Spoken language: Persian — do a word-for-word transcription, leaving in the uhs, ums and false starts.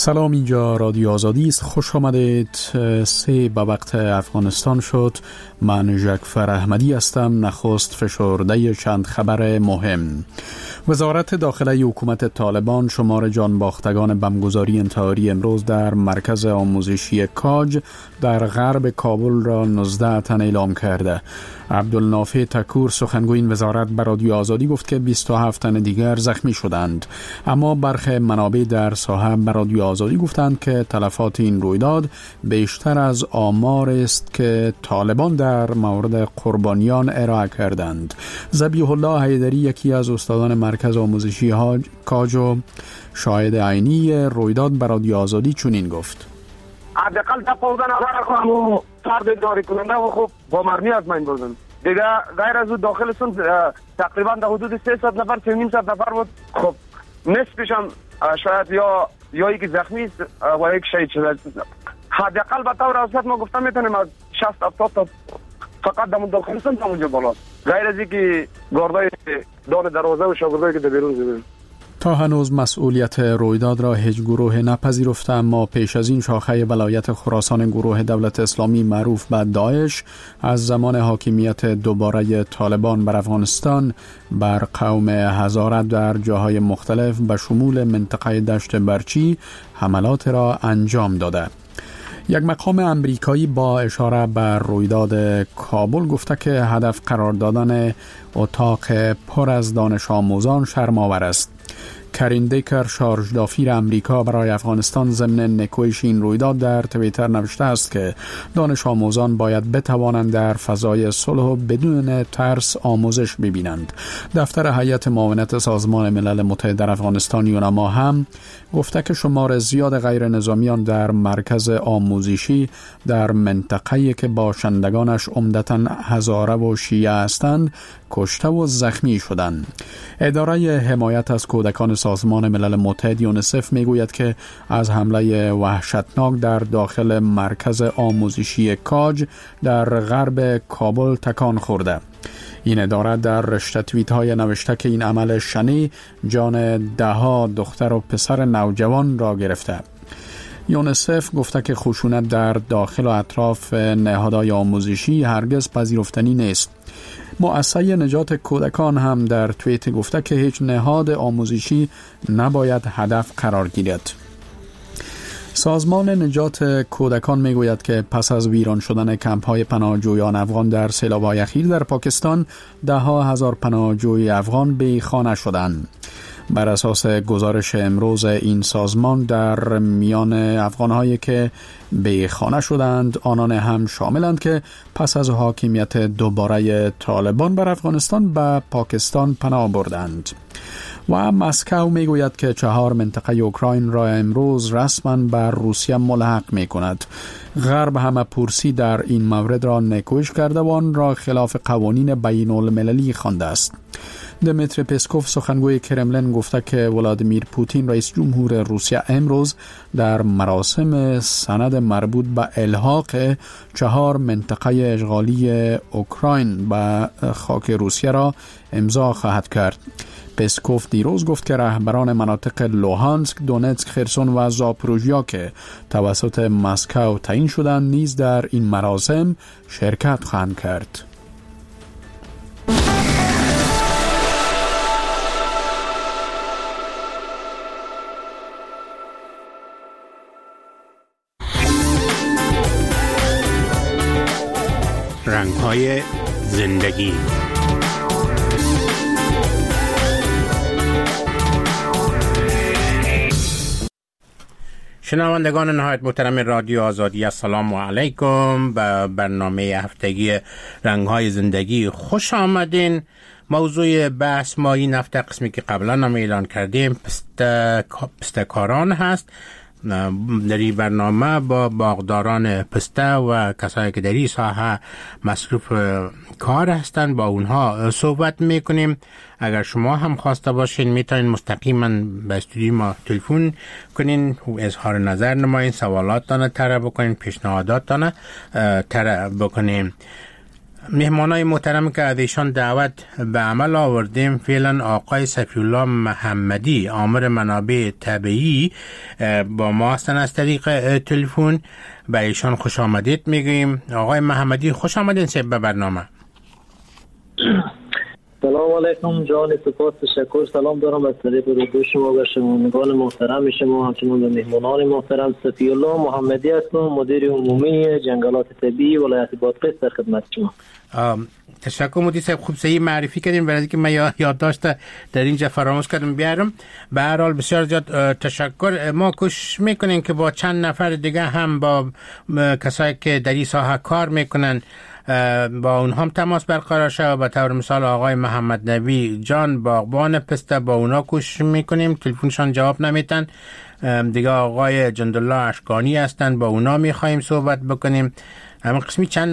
سلام، اینجا رادیو آزادی است. خوش آمدید. سه به وقت افغانستان شد. من جعفر احمدی هستم. نخست فشرده چند خبر مهم. وزارت داخلی حکومت طالبان شمار جان باختگان بمبگذاری انتحاری امروز در مرکز آموزشی کاج در غرب کابل را نوزده تن اعلام کرده. عبدالنافع تکور سخنگوی این وزارت به رادیو آزادی گفت که بیست و هفت تن دیگر زخمی شدند، اما برخی منابع در ساحه به رادیو آزادی گفتند که تلفات این رویداد بیشتر از آمار است که طالبان در مورد قربانیان ارائه کردند. ذبیح الله حیدری، یکی از استادان مرکز آموزشی کاج و شاهد عینی رویداد به رادیو آزادی چنین گفت: حداقل تا پانزده نفر خواهم فرد داری کننده و خب با مرمی از من بردن دیگه. غیر از او داخلشون تقریبا در حدود سیصد نفر سه نیم صد نفر بود. خب نصفشان شاید یا یا یکی زخمی است و یک شهید شده. حداقل به طور اوسط ما گفتم میتونیم از شصت هفتاد تا فقط در داخلشون تا اونجا بالاست، غیر از اینکه گاردای دان دروازه و شاگردایی که در بیرون زدن. تا هنوز مسئولیت رویداد را هیچ گروه نپذیرفته، اما پیش از این شاخه ولایت خراسان گروه دولت اسلامی معروف به داعش از زمان حاکمیت دوباره طالبان بر افغانستان بر قوم هزاره در جاهای مختلف به شمول منطقه دشت برچی حملات را انجام داده. یک مقام امریکایی با اشاره به رویداد کابل گفته که هدف قرار دادن اتاق پر از دانش آموزان شرم‌آور است. کرین دیکر، شارژ دافیر امریکا برای افغانستان، ضمن نکویش این رویداد در توییتر نوشته است که دانش آموزان باید بتوانند در فضای صلح و بدون ترس آموزش ببینند. دفتر هیئت معاونت سازمان ملل متحد در افغانستان یونما هم گفته که شمار زیاد غیر نظامیان در مرکز آموزشی در منطقه‌ای که باشندگانش عمدتاً هزاره و شیعه هستند کشته و زخمی شدند. اداره حمایت از کودکان سازمان ملل متحد یونیسف میگوید که از حمله وحشتناک در داخل مرکز آموزشی کاج در غرب کابل تکان خورده. این اداره در رشته توییت های نوشته که این عمل شنی جان دهها دختر و پسر نوجوان را گرفته. یونیسف گفته که خشونت در داخل و اطراف نهادهای آموزشی هرگز پذیرفتنی نیست. مؤسسه نجات کودکان هم در توییت گفته که هیچ نهاد آموزشی نباید هدف قرار گیرد. سازمان نجات کودکان میگوید که پس از ویران شدن کمپ‌های پناهجویان افغان در سیلاب‌های اخیر در پاکستان، ده ها هزار پناهجوی افغان بی خانه شدند. بر اساس گزارش امروز این سازمان، در میان افغان‌هایی که بی خانه شدند آنان هم شاملند که پس از حاکمیت دوباره طالبان بر افغانستان به پاکستان پناه بردند. و مسکو میگوید که چهار منطقه اوکراین را امروز رسما بر روسیه ملحق می کند. غرب همه پرسی در این مورد را نکوش کرده و آن را خلاف قوانین بین المللی خوانده است. دمیتری پسکوف، سخنگوی کرملین، گفته که ولادیمیر پوتین رئیس جمهور روسیه امروز در مراسم سند مربوط به الحاق چهار منطقه اشغالی اوکراین به خاک روسیه را امضا خواهد کرد. پسکوف دیروز گفت که رهبران مناطق لوهانسک، دونتسک، خرسون و زاپروژیا که توسط مسکو تعیین شدند نیز در این مراسم شرکت خواهند کرد. رنگ‌های زندگی. شنوندگان نهایت محترم رادیو آزادی، السلام علیکم. به برنامه هفتگی رنگ‌های زندگی خوش آمدین. موضوع بحث ما این هفته، قسمی که قبلا هم اعلان کردیم، پسته‌کاران هست. در این برنامه با باغداران پسته و کسایی که در این ساحه مصروف کار هستند با اونها صحبت میکنیم. اگر شما هم خواسته باشین میتونین مستقیما به استودیو ما تلفن کنین و اظهار نظر نمایین، سوالات تانه طرح بکنین، پیشنهادات تانه طرح بکنین. مهمانای محترم که از ایشان دعوت به عمل آوردیم فعلا آقای صفی‌الله محمدی آمر منابع طبیعی با ما هستن از طریق تلفن. به ایشان خوش آمدید میگیم. آقای محمدی خوش آمدین سب به برنامه. سلام علیکم جان، سپاس تشکر. سلام دارم از طریق رادیو شما و شنوندگان محترم شما، همچنین به مهمانان محترم. صفی‌الله محمدی هستم، مدیر عمومی جنگلات طبیعی ولایت بادغیس در خدمت شما. تشکر مدیر صاحب، خوب صحیح معرفی کردین، برای اینکه من یادداشت در اینجا فراموش کردم بیارم. به هر حال بسیار زیاد تشکر. ما کوشش میکنیم که با چند نفر دیگه هم با کسایی که در این ساحه کار میکنن با اونها هم تماس برقرار شد. به طور مثال آقای محمد نبی جان باغبان پسته، با اونا کوشش میکنیم، تلفنشان جواب نمیتن. دیگه آقای جندالله اشکانی هستن، با اونا میخوایم صحبت بکنیم. همین قسمی چند